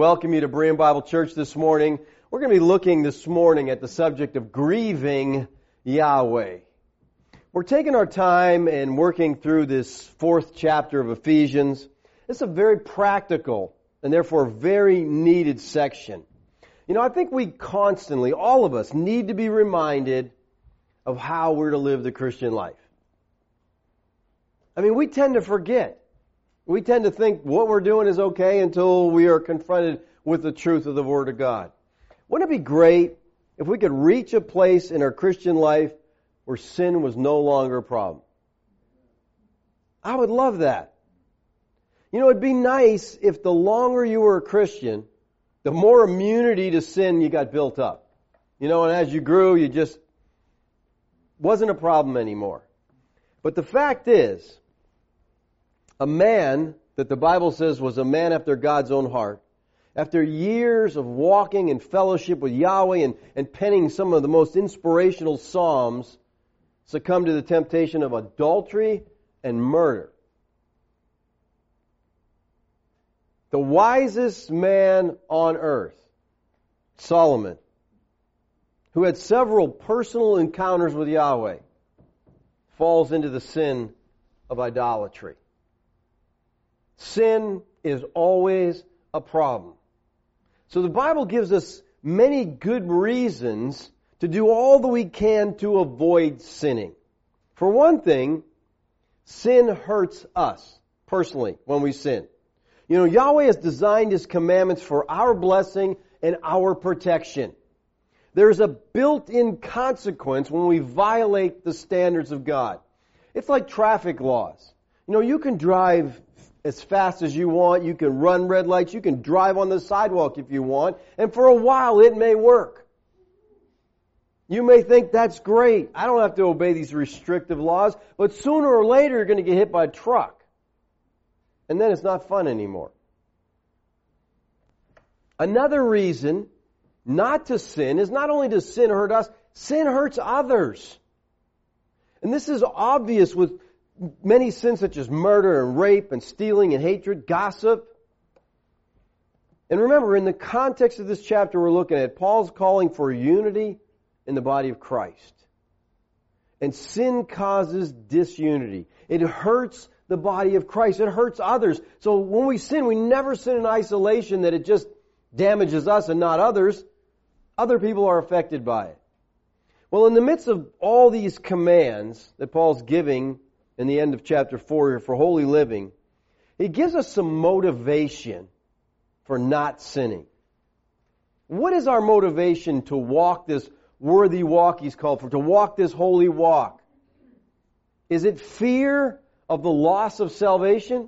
welcome you to Berean Bible Church this morning. We're going to be looking this morning at the subject of grieving Yahweh. We're taking our time and working through this fourth chapter of Ephesians. It's a very practical and therefore very needed section. You know, I think we constantly, all of us, need to be reminded of how we're to live the Christian life. I mean, we tend to forget. We tend to think what we're doing is okay until we are confronted with the truth of the Word of God. Wouldn't it be great if we could reach a place in our Christian life where sin was no longer a problem? I would love that. You know, it'd be nice if the longer you were a Christian, the more immunity to sin you got built up. You know, and as you grew, you just wasn't a problem anymore. But the fact is, a man that the Bible says was a man after God's own heart, after years of walking in fellowship with Yahweh and penning some of the most inspirational psalms, succumbed to the temptation of adultery and murder. The wisest man on earth, Solomon, who had several personal encounters with Yahweh, falls into the sin of idolatry. Sin is always a problem. So the Bible gives us many good reasons to do all that we can to avoid sinning. For one thing, sin hurts us personally when we sin. You know, Yahweh has designed His commandments for our blessing and our protection. There's a built-in consequence when we violate the standards of God. It's like traffic laws. You know, you can drive as fast as you want, you can run red lights, you can drive on the sidewalk if you want, and for a while it may work. You may think that's great. I don't have to obey these restrictive laws, but sooner or later you're going to get hit by a truck. And then it's not fun anymore. Another reason not to sin is not only does sin hurt us, sin hurts others. And this is obvious with many sins such as murder and rape and stealing and hatred, gossip. And remember, in the context of this chapter we're looking at, Paul's calling for unity in the body of Christ. And sin causes disunity. It hurts the body of Christ. It hurts others. So when we sin, we never sin in isolation that it just damages us and not others. Other people are affected by it. Well, in the midst of all these commands that Paul's giving in the end of chapter 4 here for holy living, he gives us some motivation for not sinning. What is our motivation to walk this worthy walk he's called for, to walk this holy walk? Is it fear of the loss of salvation?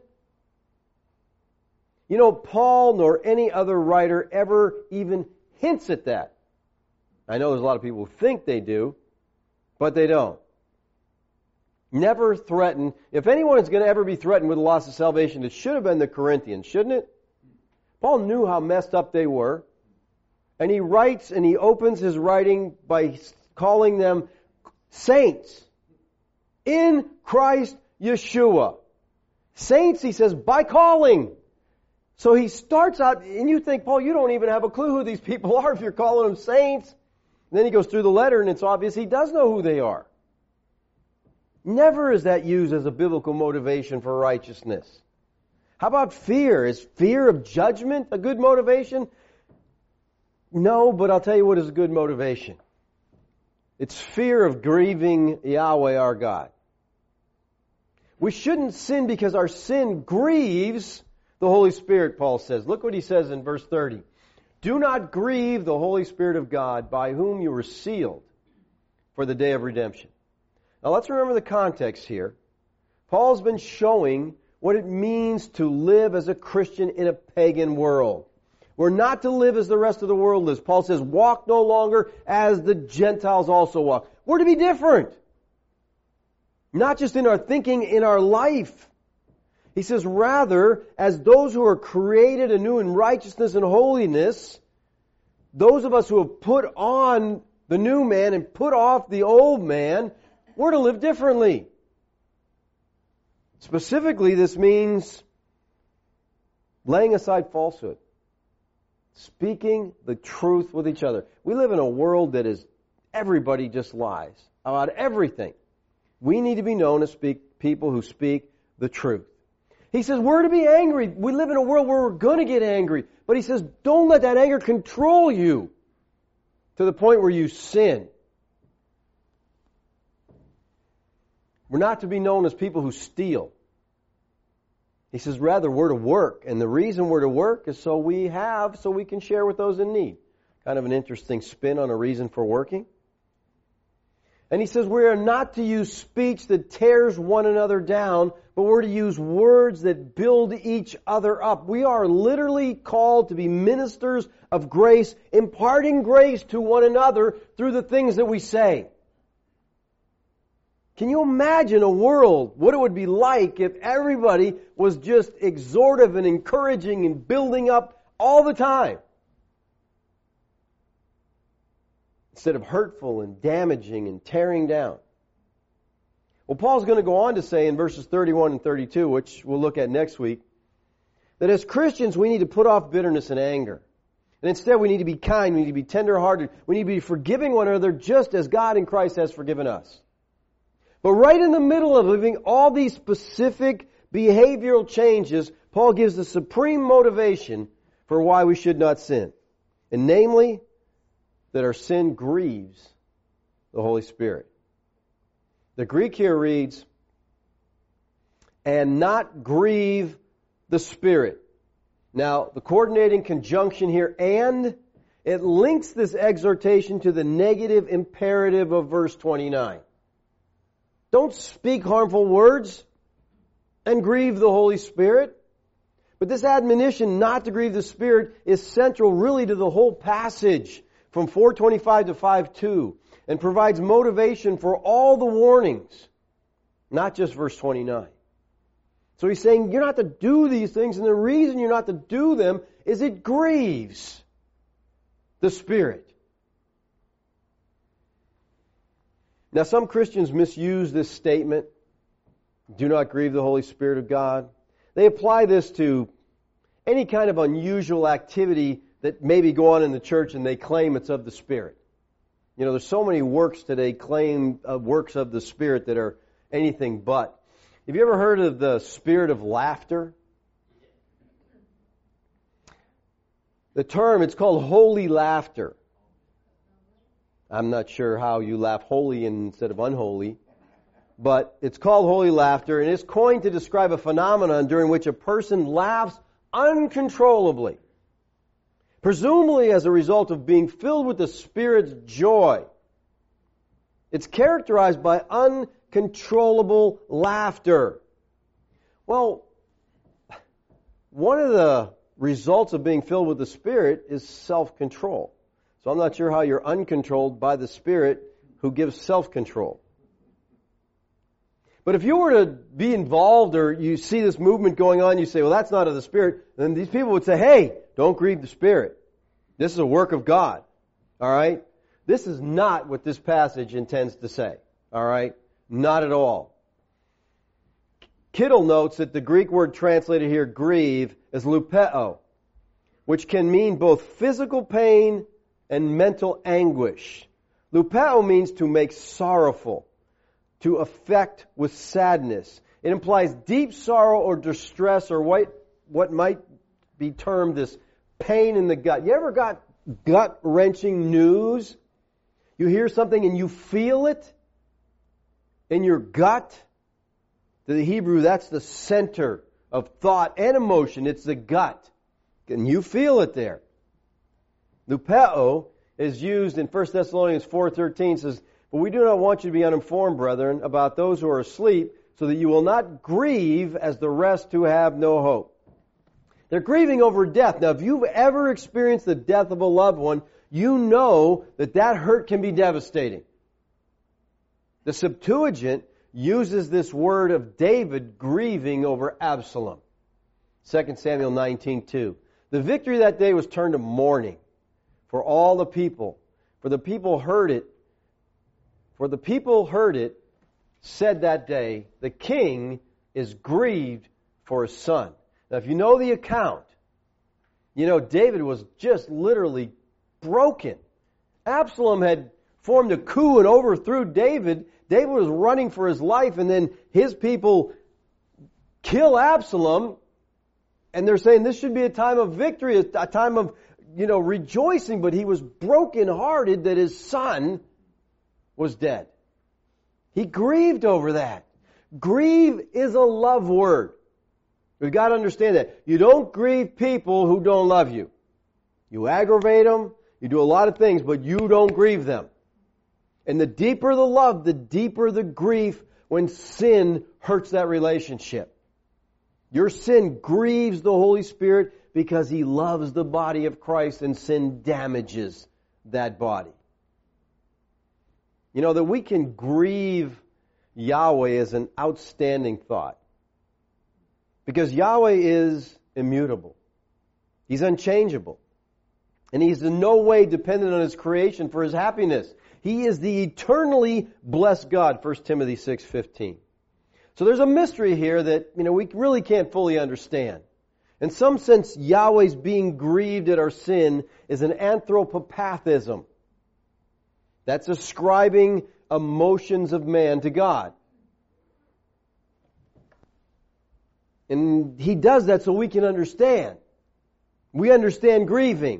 You know, Paul nor any other writer ever even hints at that. I know there's a lot of people who think they do, but they don't. Never threaten. If anyone is going to ever be threatened with the loss of salvation, it should have been the Corinthians, shouldn't it? Paul knew how messed up they were. And he writes and he opens his writing by calling them saints in Christ Yeshua. Saints, he says, by calling. So he starts out, and you think, Paul, you don't even have a clue who these people are if you're calling them saints. And then he goes through the letter and it's obvious he does know who they are. Never is that used as a biblical motivation for righteousness. How about fear? Is fear of judgment a good motivation? No, but I'll tell you what is a good motivation. It's fear of grieving Yahweh our God. We shouldn't sin because our sin grieves the Holy Spirit, Paul says. Look what he says in verse 30. Do not grieve the Holy Spirit of God, by whom you were sealed for the day of redemption. Now let's remember the context here. Paul's been showing what it means to live as a Christian in a pagan world. We're not to live as the rest of the world lives. Paul says, walk no longer as the Gentiles also walk. We're to be different. Not just in our thinking, in our life. He says, rather, as those who are created anew in righteousness and holiness, those of us who have put on the new man and put off the old man, we're to live differently. Specifically, this means laying aside falsehood. Speaking the truth with each other. We live in a world that is, everybody just lies about everything. We need to be known as people who speak the truth. He says we're to be angry. We live in a world where we're going to get angry. But he says don't let that anger control you to the point where you sin. We're not to be known as people who steal. He says rather we're to work. And the reason we're to work is so we can share with those in need. Kind of an interesting spin on a reason for working. And he says we are not to use speech that tears one another down, but we're to use words that build each other up. We are literally called to be ministers of grace, imparting grace to one another through the things that we say. Can you imagine a world, what it would be like if everybody was just exhortive and encouraging and building up all the time? Instead of hurtful and damaging and tearing down. Well, Paul's going to go on to say in verses 31 and 32, which we'll look at next week, that as Christians we need to put off bitterness and anger. And instead we need to be kind, we need to be tender-hearted, we need to be forgiving one another just as God in Christ has forgiven us. But right in the middle of living all these specific behavioral changes, Paul gives the supreme motivation for why we should not sin. And namely, that our sin grieves the Holy Spirit. The Greek here reads, and not grieve the Spirit. Now, the coordinating conjunction here, and, it links this exhortation to the negative imperative of verse 29. Don't speak harmful words and grieve the Holy Spirit. But this admonition not to grieve the Spirit is central really to the whole passage from 4:25 to 5:2 and provides motivation for all the warnings, not just verse 29. So he's saying you're not to do these things, and the reason you're not to do them is it grieves the Spirit. Now some Christians misuse this statement, do not grieve the Holy Spirit of God. They apply this to any kind of unusual activity that maybe go on in the church and they claim it's of the Spirit. You know, there's so many works today claim works of the Spirit that are anything but. Have you ever heard of the spirit of laughter? The term, it's called holy laughter. I'm not sure how you laugh holy instead of unholy, but it's called holy laughter, and it's coined to describe a phenomenon during which a person laughs uncontrollably, presumably as a result of being filled with the Spirit's joy. It's characterized by uncontrollable laughter. Well, one of the results of being filled with the Spirit is self-control. So I'm not sure how you're uncontrolled by the Spirit who gives self-control. But if you were to be involved or you see this movement going on, you say, well, that's not of the Spirit, then these people would say, hey, don't grieve the Spirit. This is a work of God. All right? This is not what this passage intends to say. All right? Not at all. Kittle notes that the Greek word translated here, grieve, is lupeo, which can mean both physical pain and mental anguish. Lupeo means to make sorrowful, to affect with sadness. It implies deep sorrow or distress or what might be termed this pain in the gut. You ever got gut-wrenching news? You hear something and you feel it in your gut? To the Hebrew, that's the center of thought and emotion. It's the gut. And you feel it there. Lupeo is used in 1 Thessalonians 4:13. Says, but we do not want you to be uninformed, brethren, about those who are asleep, so that you will not grieve as the rest who have no hope. They're grieving over death. Now, if you've ever experienced the death of a loved one, you know that hurt can be devastating. The Septuagint uses this word of David grieving over Absalom. 2 Samuel 19:2. The victory that day was turned to mourning for all the people. For the people heard it, said that day, the king is grieved for his son. Now, if you know the account, You know, David was just literally broken. Absalom had formed a coup and overthrew David. David was running for his life, and then his people kill Absalom, and they're saying this should be a time of victory, a time of, rejoicing, but he was brokenhearted that his son was dead. He grieved over that. Grieve is a love word. We've got to understand that. You don't grieve people who don't love you. You aggravate them, you do a lot of things, but you don't grieve them. And the deeper the love, the deeper the grief when sin hurts that relationship. Your sin grieves the Holy Spirit because He loves the body of Christ, and sin damages that body. You know, that we can grieve Yahweh is an outstanding thought. Because Yahweh is immutable. He's unchangeable. And He's in no way dependent on His creation for His happiness. He is the eternally blessed God, 1 Timothy 6:15. So there's a mystery here that, we really can't fully understand. In some sense, Yahweh's being grieved at our sin is an anthropopathism. That's ascribing emotions of man to God. And He does that so we can understand. We understand grieving.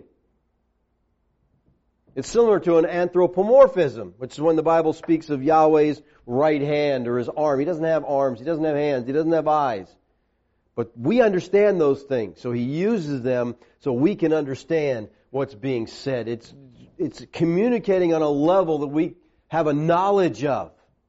It's similar to an anthropomorphism, which is when the Bible speaks of Yahweh's right hand or His arm. He doesn't have arms, He doesn't have hands, He doesn't have eyes. But we understand those things, so He uses them so we can understand what's being said. It's communicating on a level that we have a knowledge of.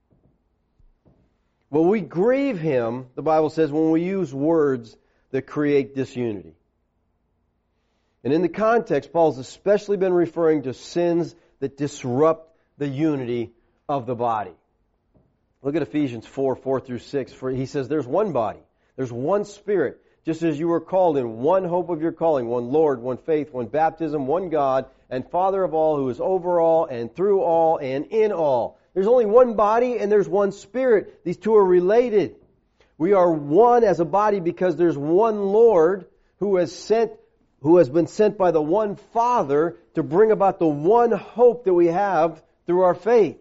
Well, we grieve Him, the Bible says, when we use words that create disunity. And in the context, Paul's especially been referring to sins that disrupt the unity of the body. Look at Ephesians 4:4-6. He says, there's one body, there's one Spirit, just as you were called in one hope of your calling, one Lord, one faith, one baptism, one God, and Father of all, who is over all and through all and in all. There's only one body and there's one Spirit. These two are related. We are one as a body because there's one Lord who has been sent by the one Father to bring about the one hope that we have through our faith.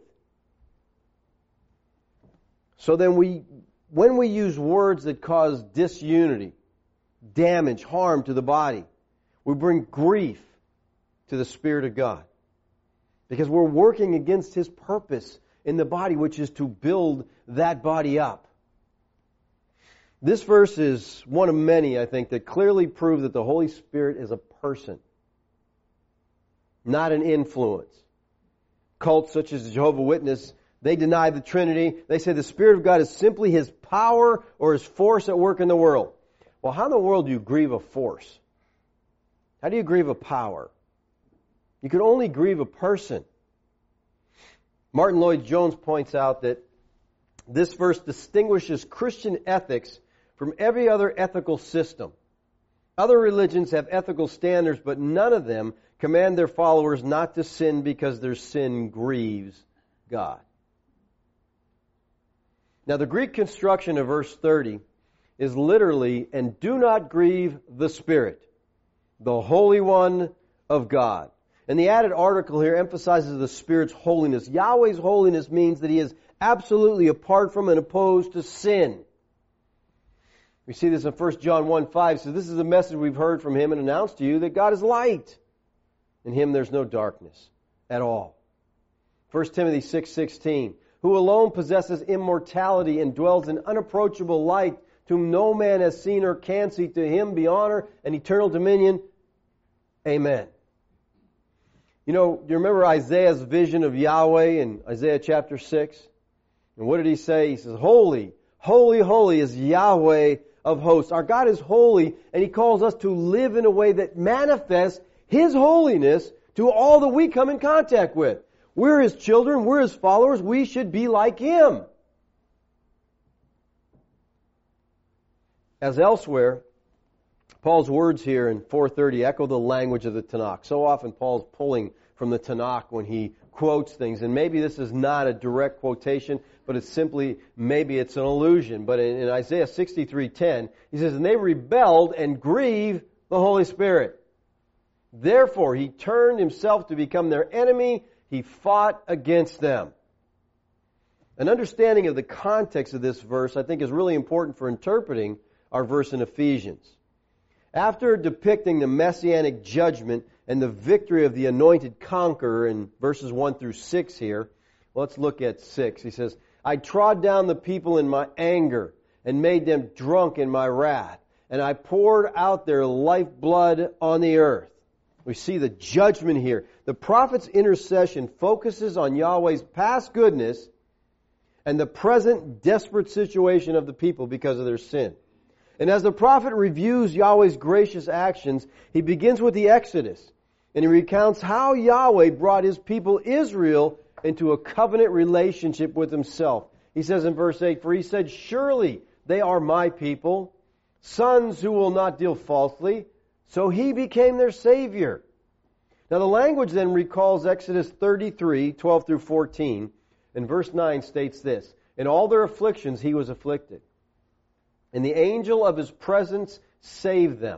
So then when we use words that cause disunity, damage, harm to the body, we bring grief to the Spirit of God. Because we're working against His purpose in the body, which is to build that body up. This verse is one of many, I think, that clearly prove that the Holy Spirit is a person, not an influence. Cults such as Jehovah's Witness, they deny the Trinity. They say the Spirit of God is simply His power or His force at work in the world. Well, how in the world do you grieve a force? How do you grieve a power? You can only grieve a person. Martin Lloyd-Jones points out that this verse distinguishes Christian ethics from every other ethical system. Other religions have ethical standards, but none of them command their followers not to sin because their sin grieves God. Now, the Greek construction of verse 30 is literally, and do not grieve the Spirit, the Holy One of God. And the added article here emphasizes the Spirit's holiness. Yahweh's holiness means that He is absolutely apart from and opposed to sin. We see this in 1 John 1:5. So this is a message we've heard from Him and announced to you, that God is light. In Him there's no darkness at all. 1 Timothy 6:16. Who alone possesses immortality and dwells in unapproachable light, to whom no man has seen or can see, to Him be honor and eternal dominion. Amen. You remember Isaiah's vision of Yahweh in Isaiah chapter 6? And what did he say? He says, holy, holy, holy is Yahweh of hosts. Our God is holy, and He calls us to live in a way that manifests His holiness to all that we come in contact with. We're His children, we're His followers, we should be like Him. As elsewhere, Paul's words here in 4:30 echo the language of the Tanakh. So often Paul's pulling from the Tanakh when he quotes things, and maybe this is not a direct quotation, but it's simply, maybe it's an allusion. But in Isaiah 63:10, he says, and they rebelled and grieved the Holy Spirit. Therefore, he turned himself to become their enemy. He fought against them. An understanding of the context of this verse, I think, is really important for interpreting our verse in Ephesians. After depicting the messianic judgment and the victory of the anointed conqueror in verses 1 through 6 here, let's look at 6. He says, I trod down the people in my anger and made them drunk in my wrath, and I poured out their lifeblood on the earth. We see the judgment here. The prophet's intercession focuses on Yahweh's past goodness and the present desperate situation of the people because of their sin. And as the prophet reviews Yahweh's gracious actions, he begins with the Exodus, and he recounts how Yahweh brought his people Israel into a covenant relationship with himself. He says in verse 8, for he said, surely they are my people, sons who will not deal falsely. So he became their Savior. Now the language then recalls Exodus 33, 12 through 14. And verse 9 states this, in all their afflictions he was afflicted, and the angel of his presence saved them.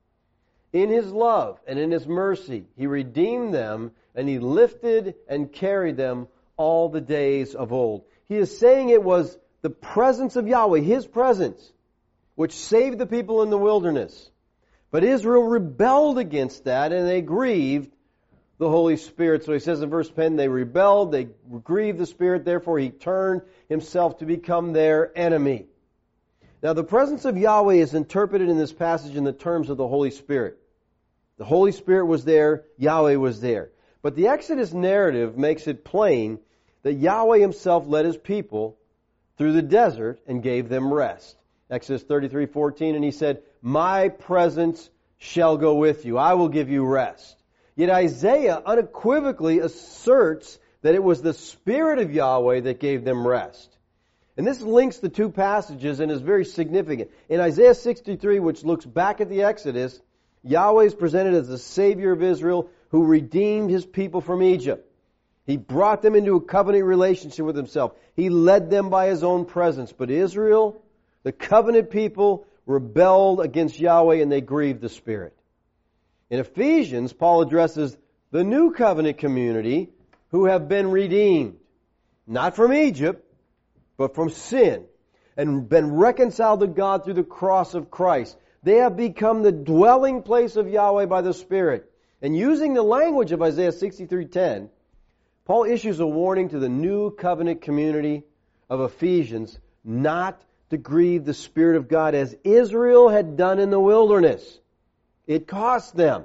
In his love and in his mercy he redeemed them, and he lifted and carried them all the days of old. He is saying it was the presence of Yahweh, his presence, which saved the people in the wilderness. But Israel rebelled against that, and they grieved the Holy Spirit. So he says in verse 10, they rebelled, they grieved the Spirit, therefore he turned himself to become their enemy. Now the presence of Yahweh is interpreted in this passage in the terms of the Holy Spirit. The Holy Spirit was there, Yahweh was there. But the Exodus narrative makes it plain that Yahweh himself led his people through the desert and gave them rest. Exodus 33:14, and he said, my presence shall go with you. I will give you rest. Yet Isaiah unequivocally asserts that it was the Spirit of Yahweh that gave them rest. And this links the two passages and is very significant. In Isaiah 63, which looks back at the Exodus, Yahweh is presented as the Savior of Israel who redeemed his people from Egypt. He brought them into a covenant relationship with himself. He led them by his own presence. But Israel, the covenant people, rebelled against Yahweh and they grieved the Spirit. In Ephesians, Paul addresses the new covenant community who have been redeemed, not from Egypt, but from sin, and been reconciled to God through the cross of Christ. They have become the dwelling place of Yahweh by the Spirit. And using the language of Isaiah 63:10, Paul issues a warning to the new covenant community of Ephesians not to grieve the Spirit of God as Israel had done in the wilderness. It cost them.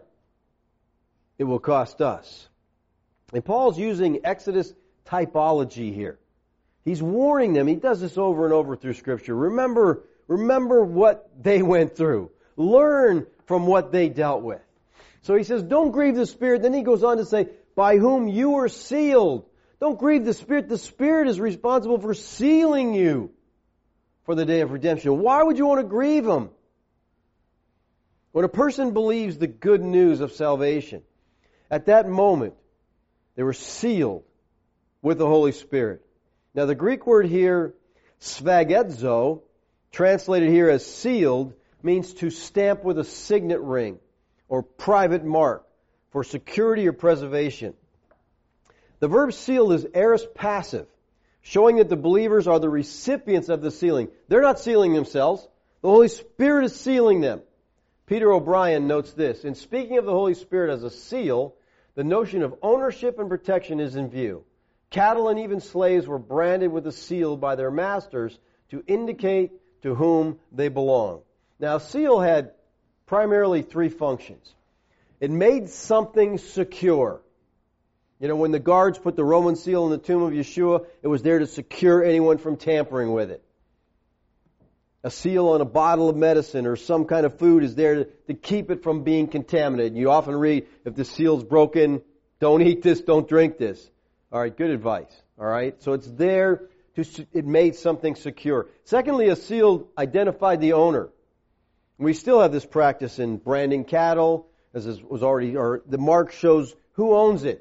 It will cost us. And Paul's using Exodus typology here. He's warning them. He does this over and over through Scripture. Remember what they went through. Learn from what they dealt with. So he says, don't grieve the Spirit. Then he goes on to say, by whom you were sealed. Don't grieve the Spirit. The Spirit is responsible for sealing you for the day of redemption. Why would you want to grieve Him? When a person believes the good news of salvation, at that moment, they were sealed with the Holy Spirit. Now the Greek word here, sphagetizo, translated here as sealed, means to stamp with a signet ring or private mark for security or preservation. The verb sealed is aorist passive, showing that the believers are the recipients of the sealing. They're not sealing themselves. The Holy Spirit is sealing them. Peter O'Brien notes this, in speaking of the Holy Spirit as a seal, the notion of ownership and protection is in view. Cattle and even slaves were branded with a seal by their masters to indicate to whom they belong. Now, a seal had primarily three functions. It made something secure. You know, when the guards put the Roman seal in the tomb of Yeshua, it was there to secure anyone from tampering with it. A seal on a bottle of medicine or some kind of food is there to keep it from being contaminated. You often read, if the seal's broken, don't eat this, don't drink this. All right, good advice. All right, so it's there it made something secure. Secondly, a seal identified the owner. We still have this practice in branding cattle, as was already, or the mark shows who owns it.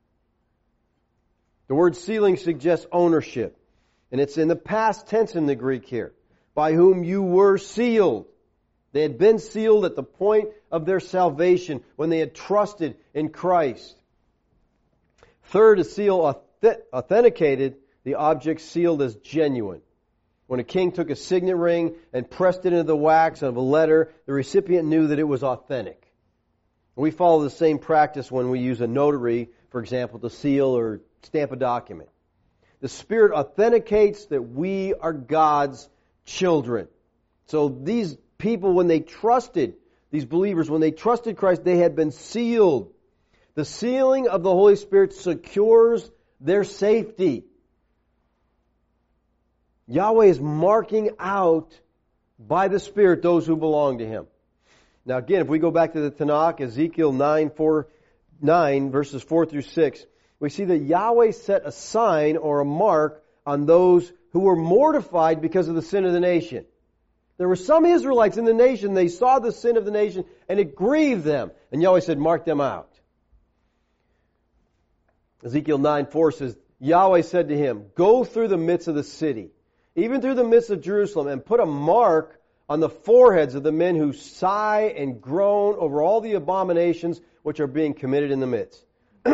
The word sealing suggests ownership, and it's in the past tense in the Greek here. By whom you were sealed. They had been sealed at the point of their salvation when they had trusted in Christ. Third, a seal authenticated the object sealed as genuine. When a king took a signet ring and pressed it into the wax of a letter, the recipient knew that it was authentic. We follow the same practice when we use a notary, for example, to seal or stamp a document. The Spirit authenticates that we are God's children. So these people, when they trusted, these believers, when they trusted Christ, they had been sealed. The sealing of the Holy Spirit secures their safety. Yahweh is marking out by the Spirit those who belong to Him. Now again, if we go back to the Tanakh, Ezekiel 9 verses 4 through 6, we see that Yahweh set a sign or a mark on those who were mortified because of the sin of the nation. There were some Israelites in the nation, they saw the sin of the nation and it grieved them. And Yahweh said, mark them out. Ezekiel 9:4 says, Yahweh said to him, go through the midst of the city, even through the midst of Jerusalem, and put a mark on the foreheads of the men who sigh and groan over all the abominations which are being committed in the midst.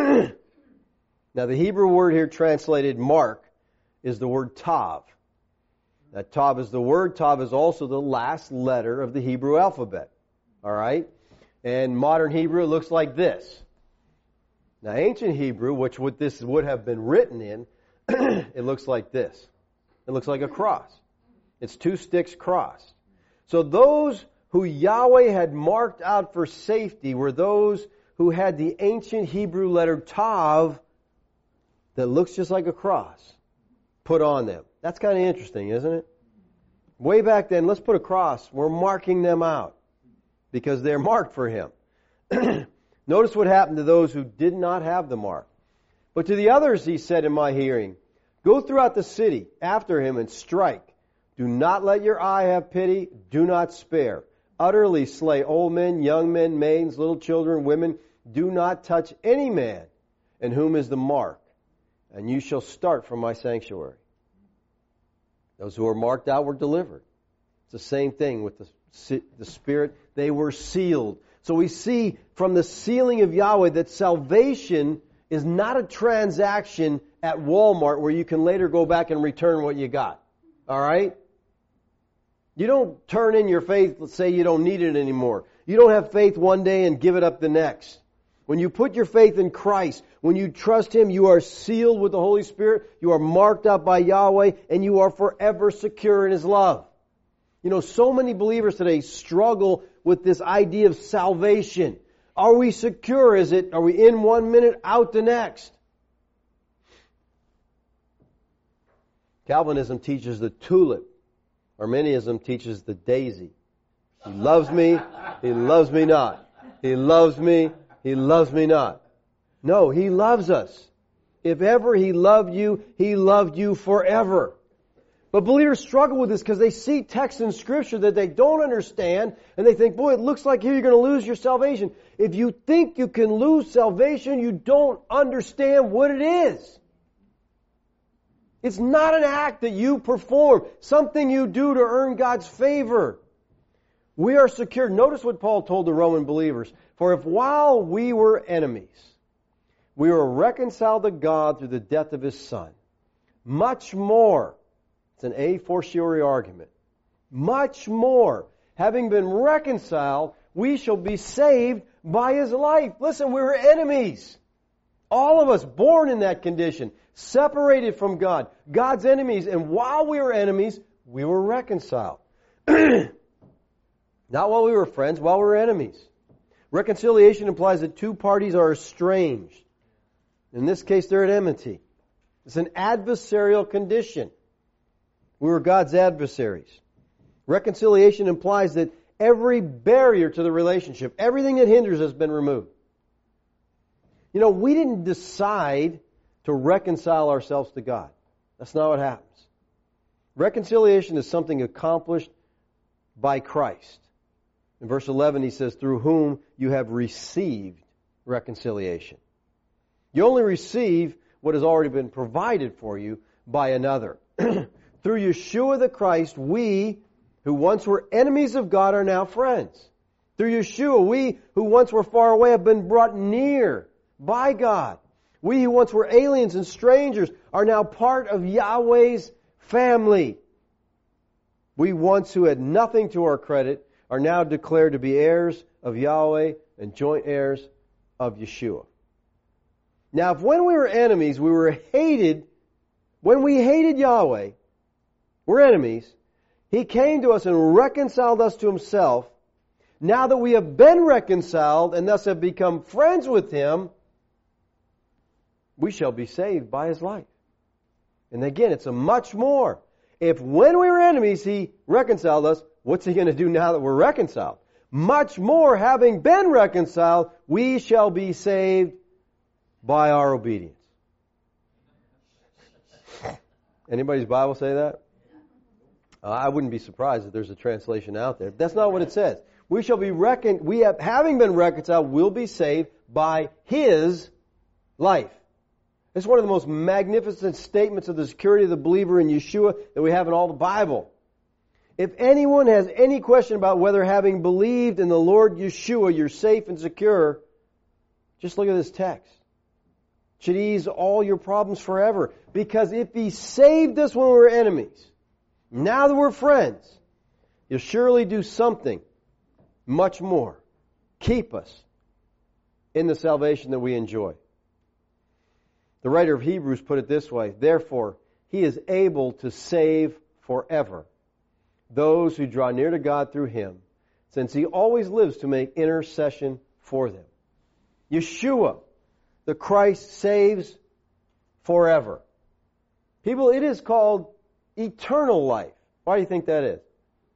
Now the Hebrew word here translated mark is the word tav. That tav is the word. Tav is also the last letter of the Hebrew alphabet. Alright? And modern Hebrew, it looks like this. Now ancient Hebrew, which this would have been written in, it looks like this. It looks like a cross. It's two sticks crossed. So those who Yahweh had marked out for safety were those who had the ancient Hebrew letter tav that looks just like a cross put on them. That's kind of interesting, isn't it? Way back then, let's put a cross. We're marking them out because they're marked for Him. Notice what happened to those who did not have the mark. But to the others He said in my hearing, go throughout the city after him and strike. Do not let your eye have pity. Do not spare. Utterly slay old men, young men, maidens, little children, women. Do not touch any man in whom is the mark. And you shall start from my sanctuary. Those who are marked out were delivered. It's the same thing with the Spirit. They were sealed. So we see from the sealing of Yahweh that salvation is not a transaction at Walmart where you can later go back and return what you got. All right? You don't turn in your faith, let's say you don't need it anymore. You don't have faith one day and give it up the next. When you put your faith in Christ, when you trust Him, you are sealed with the Holy Spirit, you are marked out by Yahweh, and you are forever secure in His love. You know, so many believers today struggle with this idea of salvation. Are we secure? Are we in 1 minute, out the next? Calvinism teaches the tulip. Arminianism teaches the daisy. He loves me, He loves me not. He loves me, He loves me not. No, He loves us. If ever He loved you forever. But believers struggle with this because they see texts in Scripture that they don't understand and they think, boy, it looks like here you're going to lose your salvation. If you think you can lose salvation, you don't understand what it is. It's not an act that you perform, something you do to earn God's favor. We are secure. Notice what Paul told the Roman believers. For if while we were enemies, we were reconciled to God through the death of His Son, much more, it's an a fortiori argument, much more, having been reconciled, we shall be saved by His life. Listen, we were enemies. All of us born in that condition, separated from God, God's enemies, and while we were enemies, we were reconciled. Not while we were friends, while we were enemies. Reconciliation implies that two parties are estranged. In this case, they're at enmity. It's an adversarial condition. We were God's adversaries. Reconciliation implies that every barrier to the relationship, everything that hinders has been removed. You know, we didn't decide to reconcile ourselves to God. That's not what happens. Reconciliation is something accomplished by Christ. In verse 11 he says, through whom you have received reconciliation. You only receive what has already been provided for you by another. Through Yeshua the Christ, we, who once were enemies of God are now friends. Through Yeshua, we who once were far away have been brought near by God. We who once were aliens and strangers are now part of Yahweh's family. We once who had nothing to our credit are now declared to be heirs of Yahweh and joint heirs of Yeshua. Now, if when we were enemies, we were hated, when we hated Yahweh, we're enemies, He came to us and reconciled us to Himself. Now that we have been reconciled and thus have become friends with Him, we shall be saved by His life. And again, it's a much more. If when we were enemies He reconciled us, what's He going to do now that we're reconciled? Much more, having been reconciled, we shall be saved by our obedience. Anybody's Bible say that? I wouldn't be surprised if there's a translation out there. That's not what it says. We shall be having been reconciled, will be saved by His life. It's one of the most magnificent statements of the security of the believer in Yeshua that we have in all the Bible. If anyone has any question about whether having believed in the Lord Yeshua you're safe and secure, just look at this text. It should ease all your problems forever. Because if He saved us when we were enemies, now that we're friends, He'll surely do something much more. Keep us in the salvation that we enjoy. The writer of Hebrews put it this way, therefore, He is able to save forever those who draw near to God through Him, since He always lives to make intercession for them. Yeshua, the Christ, saves forever. People, it is called eternal life. Why do you think that is?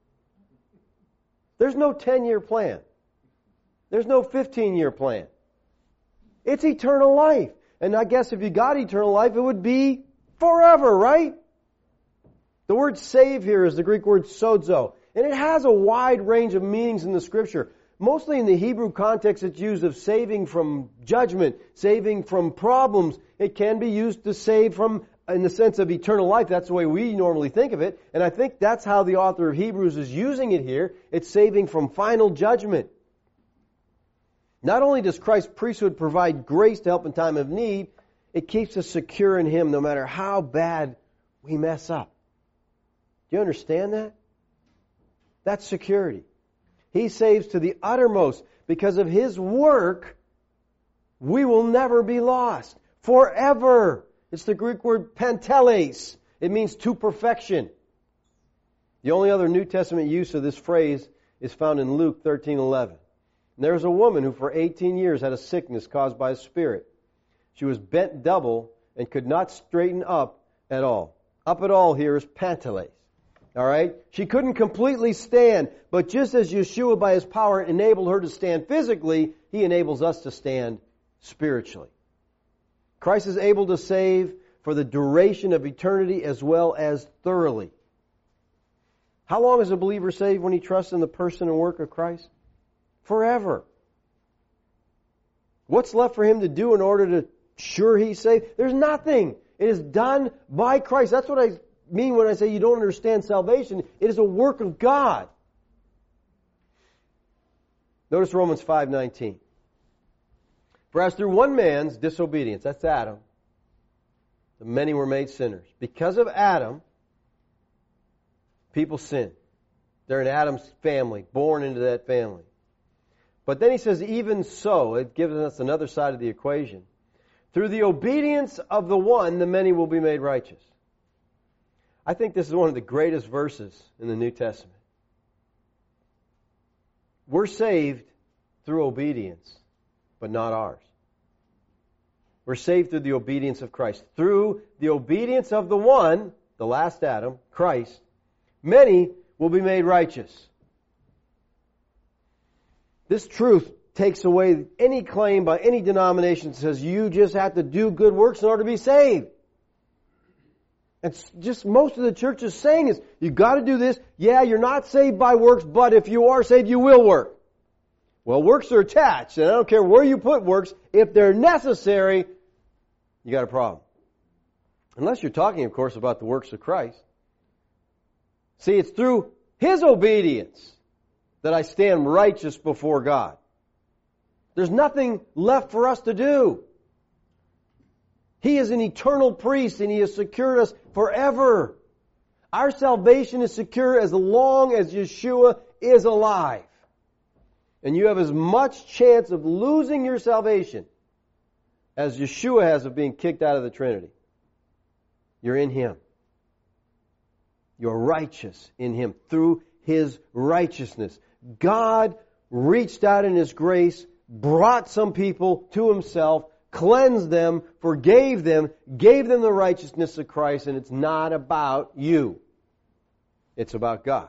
There's no 10-year plan. There's no 15-year plan. It's eternal life. And I guess if you got eternal life, it would be forever, right? The word save here is the Greek word sozo. And it has a wide range of meanings in the Scripture. Mostly in the Hebrew context, it's used of saving from judgment, saving from problems. It can be used to save from, in the sense of eternal life. That's the way we normally think of it. And I think that's how the author of Hebrews is using it here. It's saving from final judgment. Not only does Christ's priesthood provide grace to help in time of need, it keeps us secure in Him no matter how bad we mess up. Do you understand that? That's security. He saves to the uttermost. Because of His work, we will never be lost. Forever. It's the Greek word panteles. It means to perfection. The only other New Testament use of this phrase is found in Luke 13:11. There was a woman who for 18 years had a sickness caused by a spirit. She was bent double and could not straighten up at all. Up at all here is panteles. All right? She couldn't completely stand, but just as Yeshua by His power enabled her to stand physically, He enables us to stand spiritually. Christ is able to save for the duration of eternity as well as thoroughly. How long is a believer saved when he trusts in the person and work of Christ? Forever. What's left for him to do in order to ensure he's saved? There's nothing. It is done by Christ. That's what I mean when I say you don't understand salvation. It is a work of God. Notice Romans 5:19. For as through one man's disobedience, that's Adam, the many were made sinners. Because of Adam, people sin. They're in Adam's family, born into that family. But then he says, even so, it gives us another side of the equation. Through the obedience of the one, the many will be made righteous. I think this is one of the greatest verses in the New Testament. We're saved through obedience, but not ours. We're saved through the obedience of Christ. Through the obedience of the one, the last Adam, Christ, many will be made righteous. This truth takes away any claim by any denomination that says you just have to do good works in order to be saved. And just most of the church is saying is, you've got to do this. Yeah, you're not saved by works, but if you are saved, you will work. Well, works are attached, and I don't care where you put works. If they're necessary, you got a problem. Unless you're talking, of course, about the works of Christ. See, it's through His obedience that I stand righteous before God. There's nothing left for us to do. He is an eternal priest and He has secured us forever. Our salvation is secure as long as Yeshua is alive. And you have as much chance of losing your salvation as Yeshua has of being kicked out of the Trinity. You're in Him. You're righteous in Him through His righteousness. God reached out in His grace, brought some people to Himself, cleansed them, forgave them, gave them the righteousness of Christ, and it's not about you. It's about God.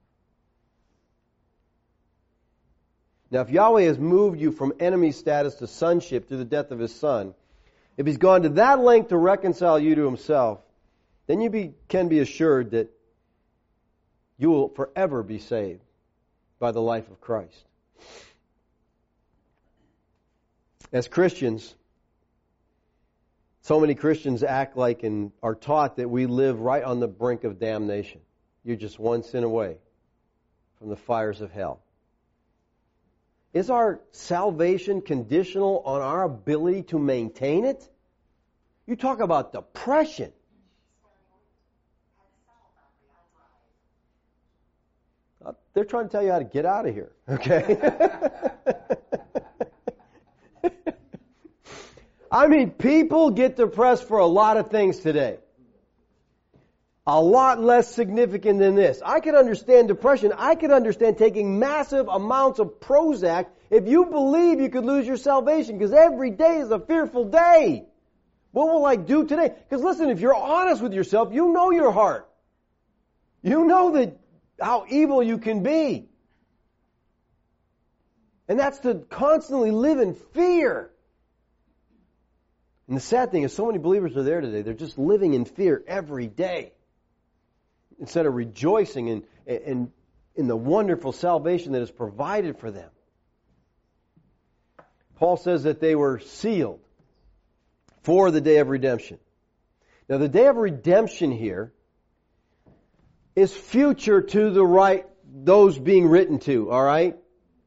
Now, if Yahweh has moved you from enemy status to sonship through the death of His Son, if He's gone to that length to reconcile you to Himself, then you can be assured that you will forever be saved by the life of Christ. As Christians, so many Christians act like and are taught that we live right on the brink of damnation. You're just one sin away from the fires of hell. Is our salvation conditional on our ability to maintain it? You talk about depression. They're trying to tell you how to get out of here, okay? I mean, people get depressed for a lot of things today. A lot less significant than this. I can understand depression. I can understand taking massive amounts of Prozac if you believe you could lose your salvation, because every day is a fearful day. What will I do today? Because listen, if you're honest with yourself, you know your heart. You know how evil you can be. And that's to constantly live in fear. And the sad thing is so many believers are there today. They're just living in fear every day, instead of rejoicing in the wonderful salvation that is provided for them. Paul says that they were sealed for the day of redemption. Now, the day of redemption here is future to those being written to, all right?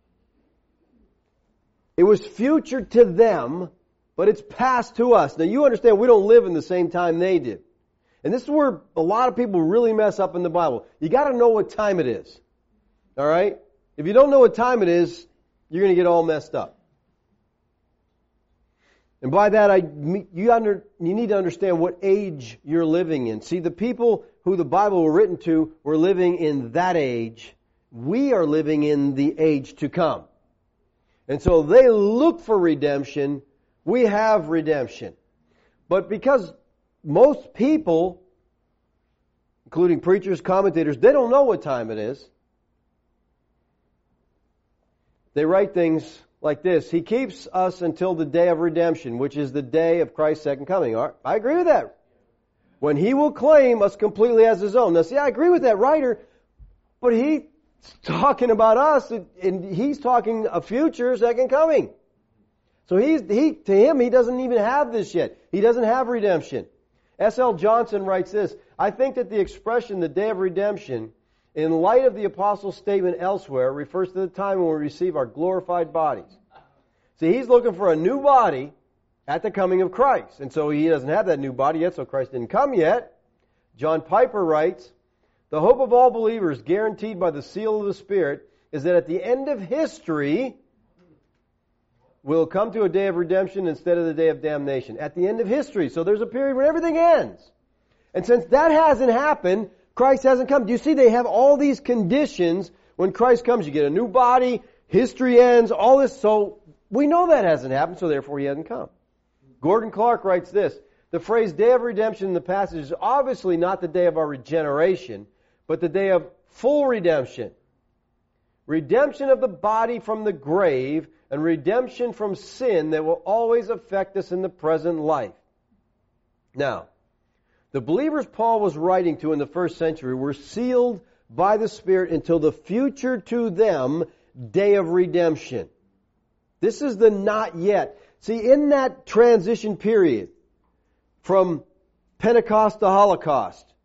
It was future to them, but it's past to us. Now, you understand we don't live in the same time they did. And this is where a lot of people really mess up in the Bible. You got to know what time it is. All right? If you don't know what time it is, you're going to get all messed up. And by that, you need to understand what age you're living in. See, the people who the Bible were written to were living in that age. We are living in the age to come. And so they look for redemption. We have redemption. But because most people, including preachers, commentators, they don't know what time it is. They write things like this: He keeps us until the day of redemption, which is the day of Christ's second coming. All right, I agree with that. When He will claim us completely as His own. Now see, I agree with that writer, but he's talking about us, and he's talking a future second coming. So to him, he doesn't even have this yet. He doesn't have redemption. S.L. Johnson writes this: I think that the expression, the day of redemption, in light of the apostle's statement elsewhere, refers to the time when we receive our glorified bodies. See, he's looking for a new body at the coming of Christ. And so he doesn't have that new body yet, so Christ didn't come yet. John Piper writes, the hope of all believers, guaranteed by the seal of the Spirit, is that at the end of history, we'll come to a day of redemption instead of the day of damnation. At the end of history. So there's a period when everything ends. And since that hasn't happened, Christ hasn't come. Do you see they have all these conditions when Christ comes? You get a new body, history ends, all this. So we know that hasn't happened, so therefore He hasn't come. Gordon Clark writes this: the phrase day of redemption in the passage is obviously not the day of our regeneration, but the day of full redemption. Redemption of the body from the grave and redemption from sin that will always affect us in the present life. Now, the believers Paul was writing to in the first century were sealed by the Spirit until the future to them day of redemption. This is the not yet. See, in that transition period from Pentecost to Holocaust,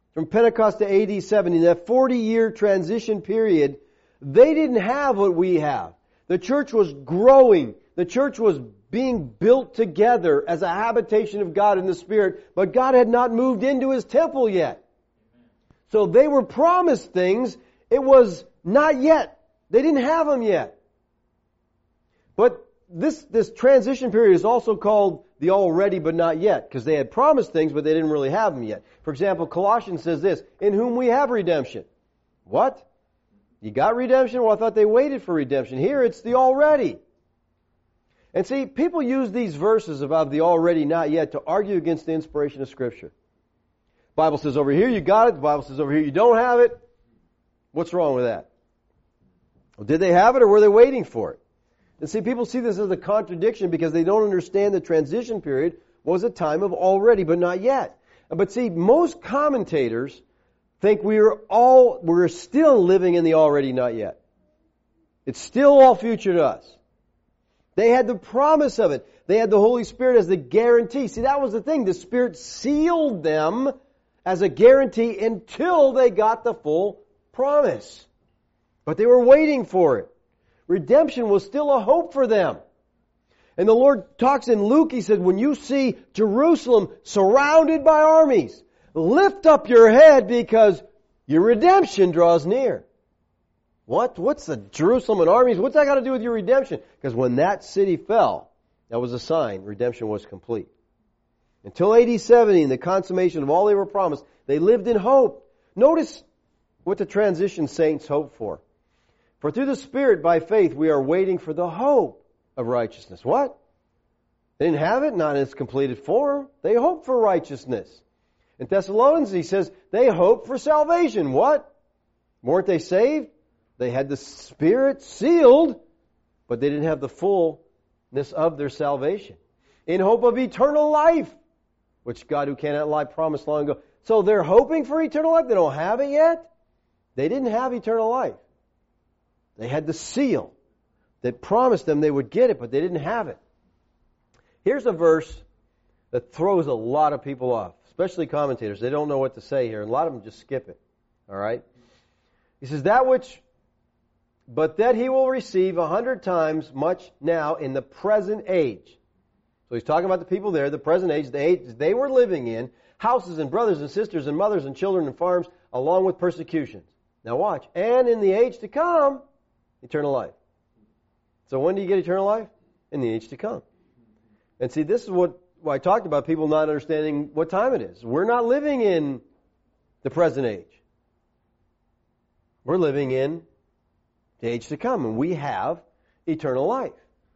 from Pentecost to AD 70, that 40-year transition period, they didn't have what we have. The church was growing. The church was being built together as a habitation of God in the Spirit, but God had not moved into His temple yet. So they were promised things. It was not yet. They didn't have them yet. But this transition period is also called the already but not yet, because they had promised things, but they didn't really have them yet. For example, Colossians says this, in whom we have redemption. What? You got redemption? Well, I thought they waited for redemption. Here it's the already. And see, people use these verses about the already not yet to argue against the inspiration of Scripture. The Bible says over here you got it. The Bible says over here you don't have it. What's wrong with that? Well, did they have it or were they waiting for it? And see, people see this as a contradiction because they don't understand the transition period was a time of already but not yet. But see, most commentators think we're still living in the already not yet. It's still all future to us. They had the promise of it. They had the Holy Spirit as the guarantee. See, that was the thing. The Spirit sealed them as a guarantee until they got the full promise. But they were waiting for it. Redemption was still a hope for them. And the Lord talks in Luke, He said, when you see Jerusalem surrounded by armies, lift up your head because your redemption draws near. What? What's the Jerusalem and armies? What's that got to do with your redemption? Because when that city fell, that was a sign redemption was complete. Until AD 70 and the consummation of all they were promised, they lived in hope. Notice what the transition saints hope for. For through the Spirit, by faith, we are waiting for the hope of righteousness. What? They didn't have it, not in its completed form. They hoped for righteousness. In Thessalonians, he says, they hoped for salvation. What? Weren't they saved? They had the Spirit sealed, but they didn't have the fullness of their salvation. In hope of eternal life, which God who cannot lie promised long ago. So they're hoping for eternal life. They don't have it yet. They didn't have eternal life. They had the seal that promised them they would get it, but they didn't have it. Here's a verse that throws a lot of people off, especially commentators. They don't know what to say here. A lot of them just skip it. All right? He says, but that he will receive 100 times much now in the present age. So he's talking about the people there, the present age, the age they were living in, houses and brothers and sisters and mothers and children and farms, along with persecutions. Now watch. And in the age to come, eternal life. So when do you get eternal life? In the age to come. And see, this is what I talked about, people not understanding what time it is. We're not living in the present age. We're living in the age to come, and we have eternal life.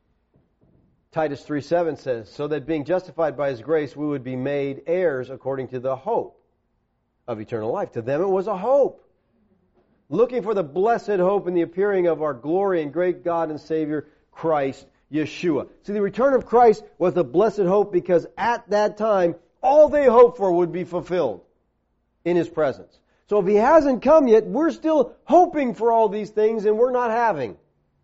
Titus 3:7 says, so that being justified by His grace, we would be made heirs according to the hope of eternal life. To them it was a hope. Looking for the blessed hope in the appearing of our glory and great God and Savior, Christ Yeshua. See, the return of Christ was the blessed hope because at that time, all they hoped for would be fulfilled in His presence. So if He hasn't come yet, we're still hoping for all these things and we're not having.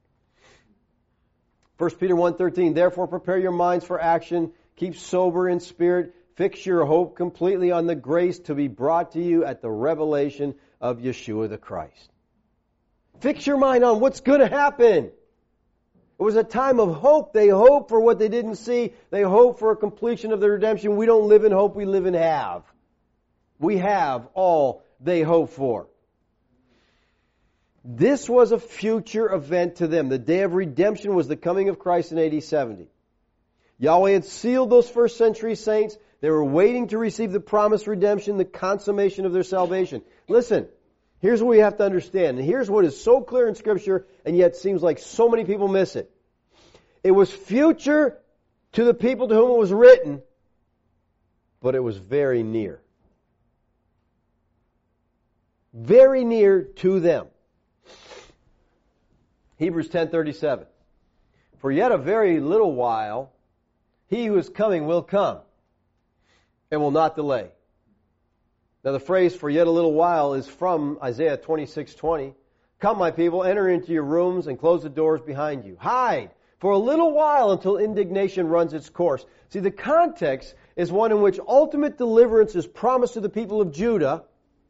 1 Peter 1:13, therefore prepare your minds for action, keep sober in spirit, fix your hope completely on the grace to be brought to you at the revelation of Yeshua the Christ. Fix your mind on what's going to happen. It was a time of hope. They hoped for what they didn't see. They hoped for a completion of the redemption. We don't live in hope, we live in have. We have all they hope for. This was a future event to them. The day of redemption was the coming of Christ in AD 70. Yahweh had sealed those first century saints. They were waiting to receive the promised redemption, the consummation of their salvation. Listen, here's what we have to understand. And here's what is so clear in Scripture, and yet seems like so many people miss it. It was future to the people to whom it was written, but it was very near. Very near to them. Hebrews 10:37. For yet a very little while, He who is coming will come and will not delay. Now the phrase for yet a little while is from Isaiah 26:20. Come, my people, enter into your rooms and close the doors behind you. Hide for a little while until indignation runs its course. See, the context is one in which ultimate deliverance is promised to the people of Judah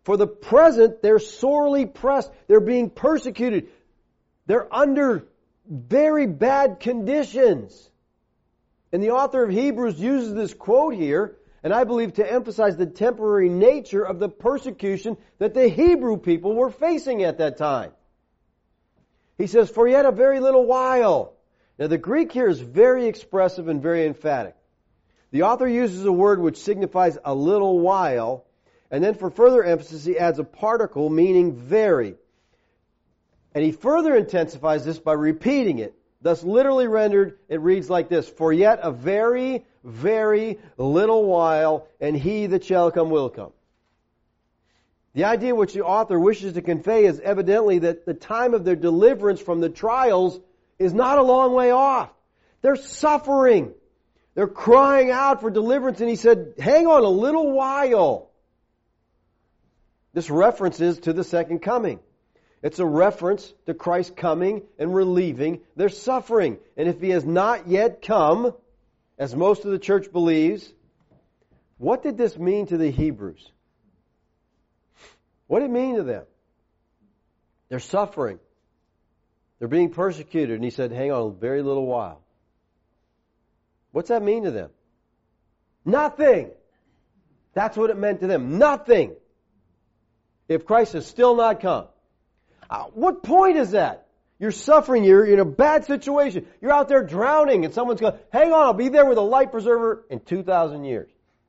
For the present, they're sorely pressed. They're being persecuted. They're under very bad conditions. And the author of Hebrews uses this quote here, and I believe to emphasize the temporary nature of the persecution that the Hebrew people were facing at that time. He says, for yet a very little while. Now the Greek here is very expressive and very emphatic. The author uses a word which signifies a little while, and then for further emphasis he adds a particle meaning very. And he further intensifies this by repeating it. Thus literally rendered, it reads like this, for yet a very, very little while, and he that shall come will come. The idea which the author wishes to convey is evidently that the time of their deliverance from the trials is not a long way off. They're suffering. They're crying out for deliverance, and he said, hang on a little while. This reference is to the second coming. It's a reference to Christ coming and relieving their suffering. And if he has not yet come, as most of the church believes, what did this mean to the Hebrews? What did it mean to them? They're suffering. They're being persecuted. And he said, hang on a very little while. What's that mean to them? Nothing. That's what it meant to them. Nothing. If Christ has still not come. What point is that? You're suffering. You're in a bad situation. You're out there drowning and someone's going, hang on, I'll be there with a life preserver in 2,000 years.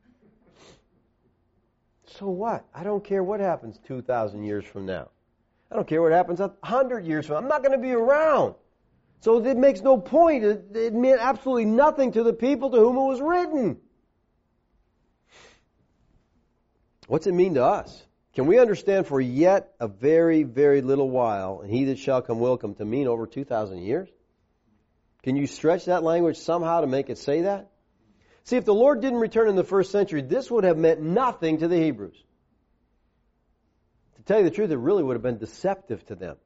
So what? I don't care what happens 2,000 years from now. I don't care what happens 100 years from now. I'm not going to be around. So it makes no point. It meant absolutely nothing to the people to whom it was written. What's it mean to us? Can we understand for yet a very, very little while, and he that shall come will come, to mean over 2,000 years? Can you stretch that language somehow to make it say that? See, if the Lord didn't return in the first century, this would have meant nothing to the Hebrews. To tell you the truth, it really would have been deceptive to them.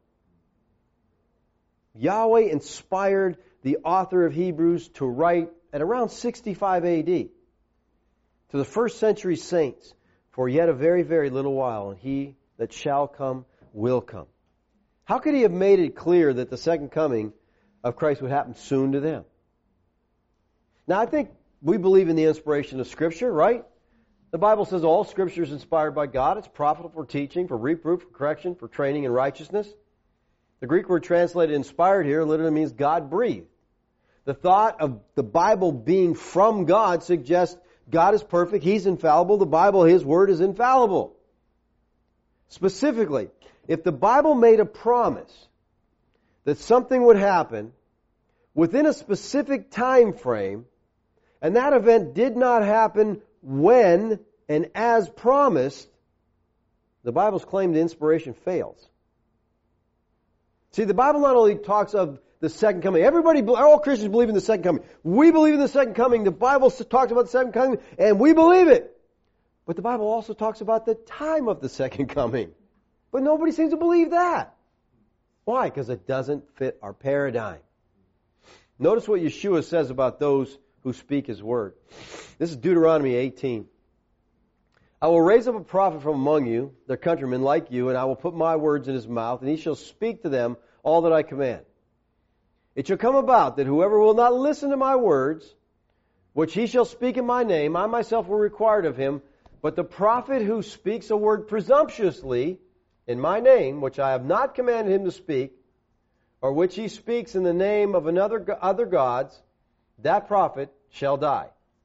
Yahweh inspired the author of Hebrews to write at around 65 AD to the first century saints, for yet a very, very little while, and he that shall come will come. How could he have made it clear that the second coming of Christ would happen soon to them? Now, I think we believe in the inspiration of Scripture, right? The Bible says all Scripture is inspired by God. It's profitable for teaching, for reproof, for correction, for training in righteousness. The Greek word translated inspired here literally means God-breathed. The thought of the Bible being from God suggests God is perfect, He's infallible, the Bible, His Word, is infallible. Specifically, if the Bible made a promise that something would happen within a specific time frame, and that event did not happen when and as promised, the Bible's claim to inspiration fails. See, the Bible not only talks of the second coming. All Christians believe in the second coming. We believe in the second coming. The Bible talks about the second coming, and we believe it. But the Bible also talks about the time of the second coming. But nobody seems to believe that. Why? Because it doesn't fit our paradigm. Notice what Yeshua says about those who speak His word. This is Deuteronomy 18. I will raise up a prophet from among you, their countrymen like you, and I will put my words in his mouth, and he shall speak to them all that I command. It shall come about that whoever will not listen to my words, which he shall speak in my name, I myself will require it of him, but the prophet who speaks a word presumptuously in my name, which I have not commanded him to speak, or which he speaks in the name of other gods, that prophet shall die.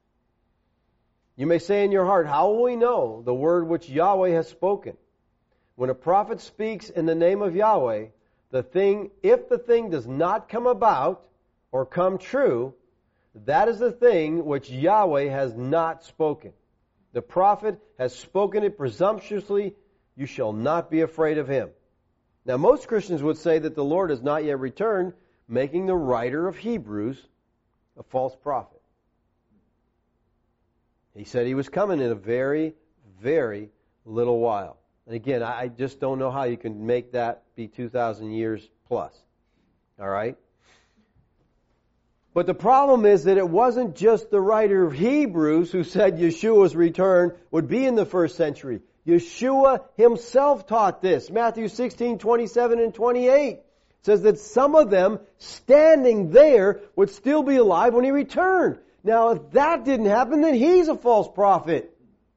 You may say in your heart, how will we know the word which Yahweh has spoken? When a prophet speaks in the name of Yahweh, if the thing does not come about or come true, that is the thing which Yahweh has not spoken. The prophet has spoken it presumptuously. You shall not be afraid of him. Now, most Christians would say that the Lord has not yet returned, making the writer of Hebrews a false prophet. He said He was coming in a very, very little while. And again, I just don't know how you can make that be 2,000 years plus. All right? But the problem is that it wasn't just the writer of Hebrews who said Yeshua's return would be in the first century. Yeshua himself taught this. Matthew 16, 27 and 28 says that some of them standing there would still be alive when he returned. Now, if that didn't happen, then he's a false prophet.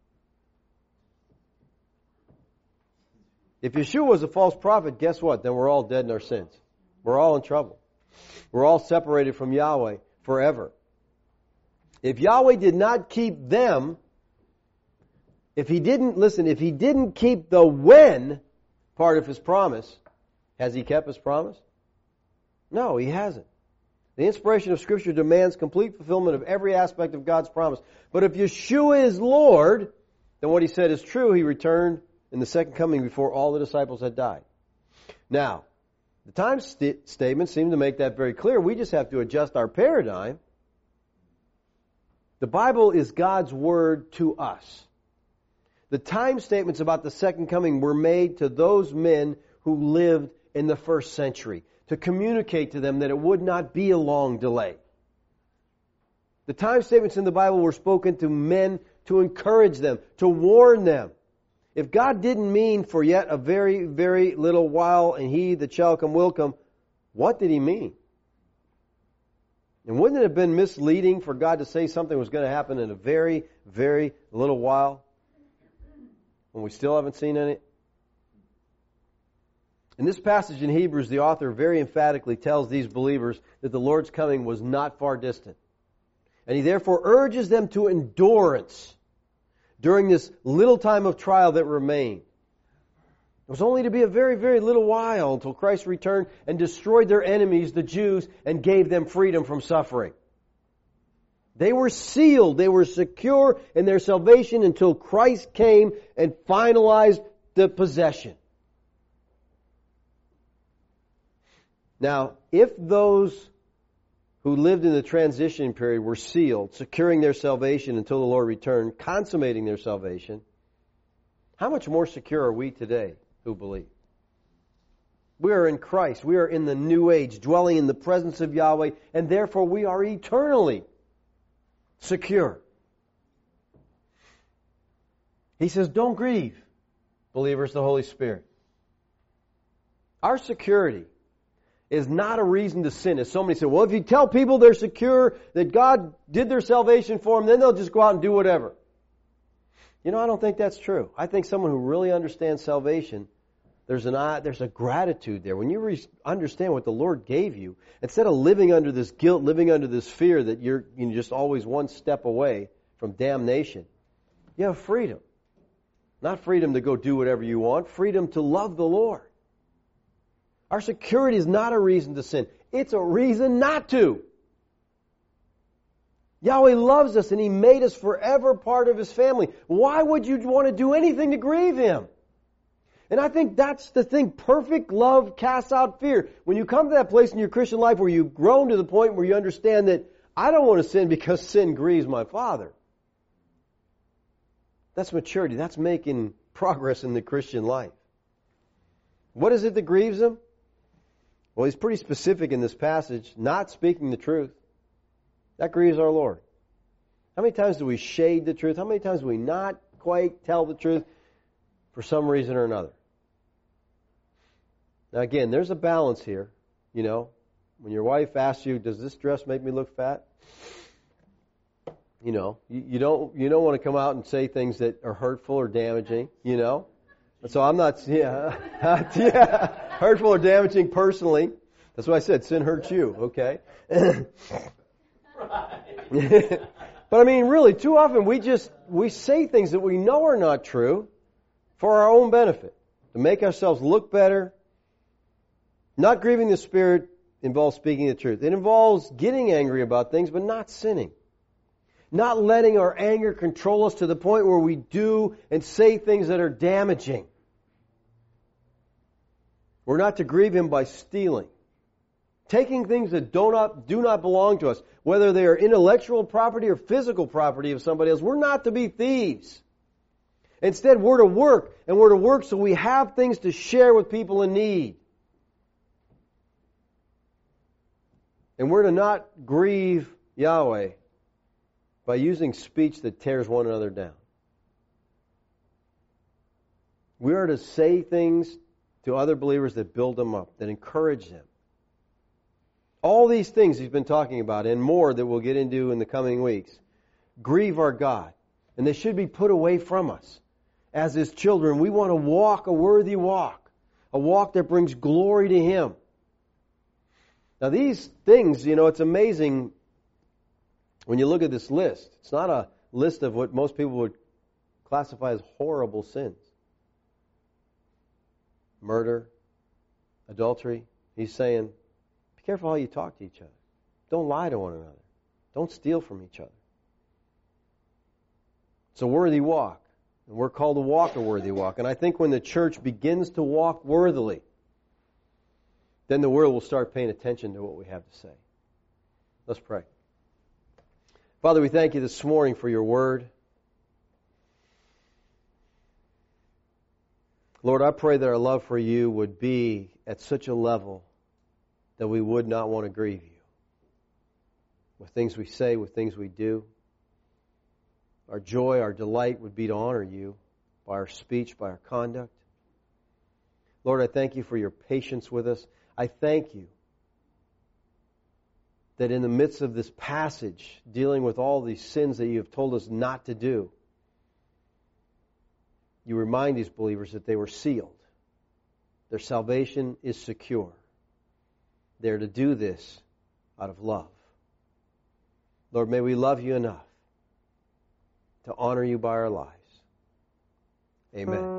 If Yeshua was a false prophet, guess what? Then we're all dead in our sins. We're all in trouble. We're all separated from Yahweh forever. If Yahweh did not keep them, if He didn't keep the when part of His promise, has He kept His promise? No, He hasn't. The inspiration of Scripture demands complete fulfillment of every aspect of God's promise. But if Yeshua is Lord, then what He said is true. He returned in the second coming before all the disciples had died. Now, the time statements seem to make that very clear. We just have to adjust our paradigm. The Bible is God's Word to us. The time statements about the second coming were made to those men who lived in the first century, to communicate to them that it would not be a long delay. The time statements in the Bible were spoken to men to encourage them, to warn them. If God didn't mean for yet a very, very little while, and He that shall come will come, what did He mean? And wouldn't it have been misleading for God to say something was going to happen in a very, very little while, when we still haven't seen any? In this passage in Hebrews, the author very emphatically tells these believers that the Lord's coming was not far distant. And he therefore urges them to endurance during this little time of trial that remained. It was only to be a very, very little while until Christ returned and destroyed their enemies, the Jews, and gave them freedom from suffering. They were sealed, they were secure in their salvation until Christ came and finalized the possession. Now, if those who lived in the transition period were sealed, securing their salvation until the Lord returned, consummating their salvation, how much more secure are we today who believe? We are in Christ. We are in the new age, dwelling in the presence of Yahweh, and therefore we are eternally secure. He says, don't grieve, believers, the Holy Spirit. Our security is not a reason to sin. As so many say, well, if you tell people they're secure, that God did their salvation for them, then they'll just go out and do whatever. You know, I don't think that's true. I think someone who really understands salvation, there's a gratitude there. When you understand what the Lord gave you, instead of living under this guilt, living under this fear that you're just always one step away from damnation, you have freedom. Not freedom to go do whatever you want, freedom to love the Lord. Our security is not a reason to sin. It's a reason not to. Yahweh loves us and He made us forever part of His family. Why would you want to do anything to grieve Him? And I think that's the thing. Perfect love casts out fear. When you come to that place in your Christian life where you've grown to the point where you understand that I don't want to sin because sin grieves my Father. That's maturity. That's making progress in the Christian life. What is it that grieves Him? Well, He's pretty specific in this passage, not speaking the truth. That grieves our Lord. How many times do we shade the truth? How many times do we not quite tell the truth for some reason or another? Now again, there's a balance here. You know, when your wife asks you, does this dress make me look fat? You know, you don't want to come out and say things that are hurtful or damaging, you know. And so I'm not, hurtful or damaging personally. That's why I said sin hurts you, okay? But I mean, really, too often we say things that we know are not true for our own benefit, to make ourselves look better. Not grieving the Spirit involves speaking the truth. It involves getting angry about things, but not sinning. Not letting our anger control us to the point where we do and say things that are damaging. We're not to grieve Him by stealing. Taking things that do not belong to us, whether they are intellectual property or physical property of somebody else. We're not to be thieves. Instead, we're to work, and we're to work so we have things to share with people in need. And we're to not grieve Yahweh by using speech that tears one another down. We are to say things to other believers that build them up, that encourage them. All these things he's been talking about and more that we'll get into in the coming weeks grieve our God, and they should be put away from us. As His children, we want to walk a worthy walk, a walk that brings glory to Him. Now these things, it's amazing when you look at this list. It's not a list of what most people would classify as horrible sins. Murder, adultery. He's saying, be careful how you talk to each other. Don't lie to one another. Don't steal from each other. It's a worthy walk. And we're called to walk a worthy walk. And I think when the church begins to walk worthily, then the world will start paying attention to what we have to say. Let's pray. Father, we thank You this morning for Your word. Lord, I pray that our love for You would be at such a level that we would not want to grieve You with things we say, with things we do. Our joy, our delight would be to honor You by our speech, by our conduct. Lord, I thank You for Your patience with us. I thank You that in the midst of this passage, dealing with all these sins that You have told us not to do, You remind these believers that they were sealed. Their salvation is secure. They're to do this out of love. Lord, may we love You enough to honor You by our lives. Amen.